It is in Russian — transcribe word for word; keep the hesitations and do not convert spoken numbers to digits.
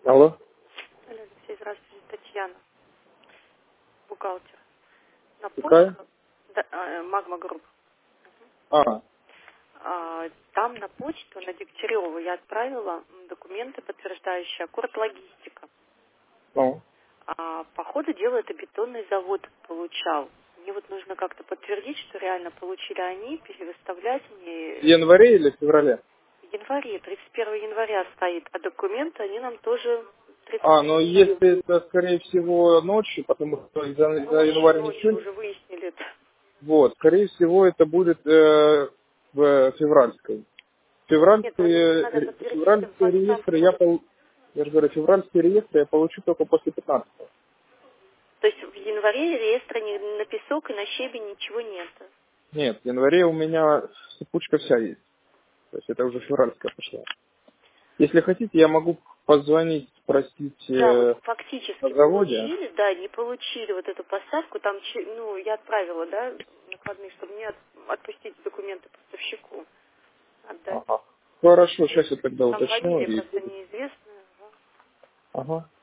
Алло. Алло, Алексей, здравствуйте, Татьяна, бухгалтер. На Какая? почту, да, э, Магма Групп, А, а, там на почту, на Дегтяреву я отправила м, документы, подтверждающие аккорд логистика. ну. А, по ходу дела это бетонный завод получал. Мне вот нужно как-то подтвердить, что реально получили они, перевыставлять мне. В январе или в феврале? В январе, тридцать первого января стоит, а документы они нам тоже тридцать А, первого ну января. если это, скорее всего, ночью, потому что за, за Ночью, январь ночью ничего. уже выяснили это. Вот, скорее всего, это будет э, в февральской. Нет, просто мне Февральские, надо э, подтвердить февральские реестры я поставку. пол, я же говорю, февральские реестры я получу только после пятнадцатого. То есть в январе реестра ни на песок и на щебень ничего нет. Нет, в январе у меня цепочка вся есть. То есть это уже февральская пошла. Если хотите, я могу позвонить, спросить Да, вот э, на фактически заводе. получили, да, не получили вот эту поставку, там, че- ну, я отправила, да, накладные, чтобы мне от- отпустить документы поставщику, отдать. Ага. Хорошо, сейчас я тогда Там уточню. фамилия И... просто неизвестная. Ага.